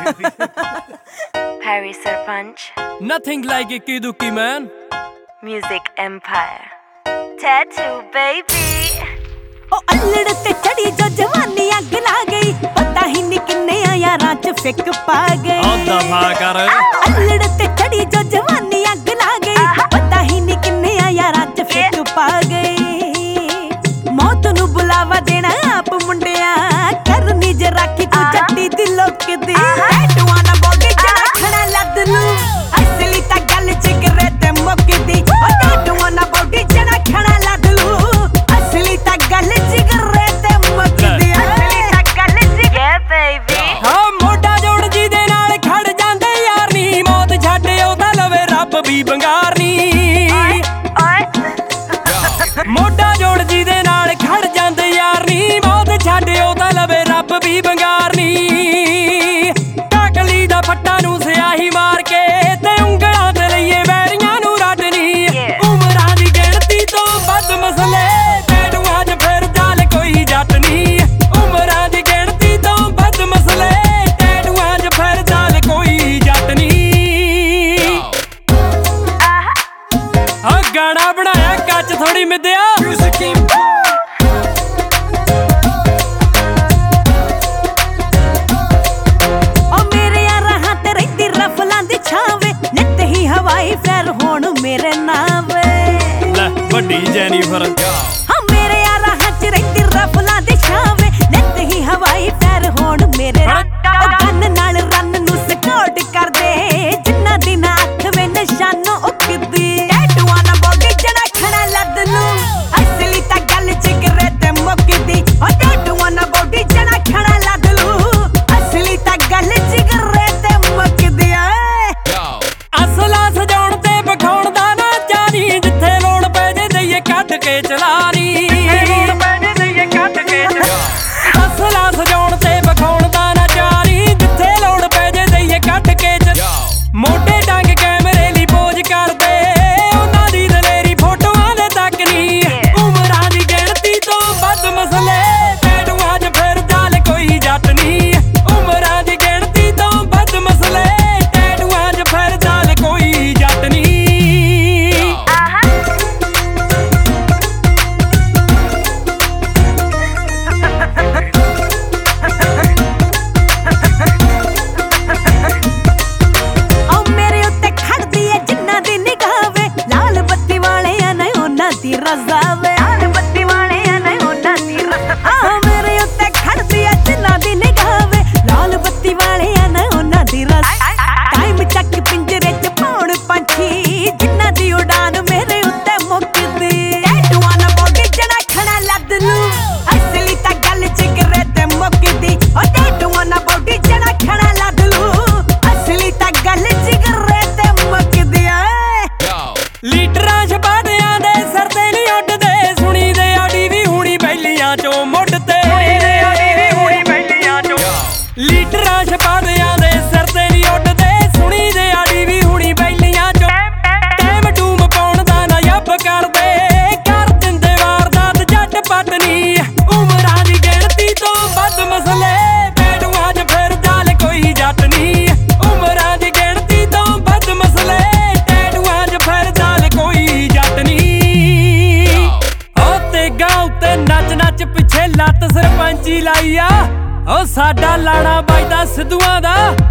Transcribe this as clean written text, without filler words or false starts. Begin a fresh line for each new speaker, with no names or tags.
Harry Sarpanch.
Nothing like Ikki Dukki, man.
Music Empire. Tattoo baby.
ओ अल्लड़ ते चढ़ी जो जवानी अग ला गई, पता ही नहीं किन्ने यारां च फिक पा गई।
ओ दफा कर।
अल्लड़ ते चढ़ी जो जवानी अग ला गई, पता ही नहीं किन्ने यारां च फिक पा गई। मौत नू बुलावा देना आप मुंडिया, करनी जे राखी तू जट्टी दी लोक दी। टैटूआं ना बॉडी च रखना लद नू, असली तां गल जिगरे ते मुकदी। ओ टैटूआं ना बॉडी च रखना लद लू, असली तां गल जिगरे ते मुकदी। असली तां गल जिगरे
baby.
हाँ मोटा जोड़ जी दे नाल खड़ जांदे यार नी, मौत छड्ड ओदा लवे रब भी बंगार नी। मोटा जोड़ जी दे नाल खड़ जांदे यार नी, मौत छड्ड ओदा लवे रब भी बंगार नी। काकली दा फट्टा नू सियाही मार के ते ਉਂਗਲਾਂ ते लईए वैरियां नू रडनी। उमरां दी गिणती तो बद मसले, टैटूआं च फिरदा ले कोई जट नी। उमरां दी गिणती तो बद मसले, टैटूआं च फिरदा ले कोई जट नी। हाँ गाना बनाया कच थोड़ी मिद्या। फैर होण मेरे नाम ले बड़ी जेनिफर।
हाँ मेरे यारा हच रही रफलां दी छावे, नित ही हवाई फैर होण मेरे गन नाल रन नू स्कॉट कर दे, जिन्ना दिन अख वे निशानो उकदी। टैटूआं ना बॉडी च रखना लद नू, असली तां गल जिगरे ते मुकदी। ओ टैटूआं ना बॉडी च रखना लद लू, असली तां गल जिगरे ते मुकदी।
असला सजाउण ते बखाउण दा ना जानी, जिथे लोड़ पै जे दईए कट के चलानी। असला सजाउण ते बखाउण दा ना जानी, जिथे लोड़ पै जे दईए कट के मोटे डंग कैमरे ली पोज करदे, उन्हां दी दलेरी फोटोआं दे तक नी। उमरां दी गिणती तो बद मसले, टैटूआं च फिरदा ले कोई जट नी। उमरां दी गिणती तो बद मसले, टैटूआं च फिरदा ले कोई जट नी।
रज़ावे लाल बत्ती वाले नहीं होना दी रज़ा। मेरे उत्ते खड़दी है जिन्ना दी निगावे, लाल बत्ती वाले नहीं होना दी रज़ा। टाइम चक पिंजरे च पाउण पंछी, जिन्ना दी उड़ान मेरे उत्ते मुकदी। टैटूआं ना बॉडी च रखना लद लू, असली तां गल जिगरे ते मुकदी। ओ टैटूआं ना बॉडी च रखना लद लू, असली तां गल जिगरे ते मुकदी।
लीटरां छपादियां दे सर ते नहीं उड्डदे, सुनी दे आड़ी भी हुणी बैलियां चों मुड़ते। लीटरां छपादियां दे सर ते नहीं उड्डदे, सुनी दे आड़ी भी हुणी बैलियां चों। टैम टूम पाउण दा ना यब करदे, कर दिंदे वारदात जट पटनी। उमरां दी गिणती तो बद मसले, टैटूआं च फिरदा ले कोई जट नी। उमरां दी गिणती तो बद मसले, टैटूआं च फिरदा ले कोई जट नी। ओ ते गाँव ते नच नच पिछे लत सरपंची लाई आ, ओ साडा लाड़ा बजदा सिद्धूआं दा।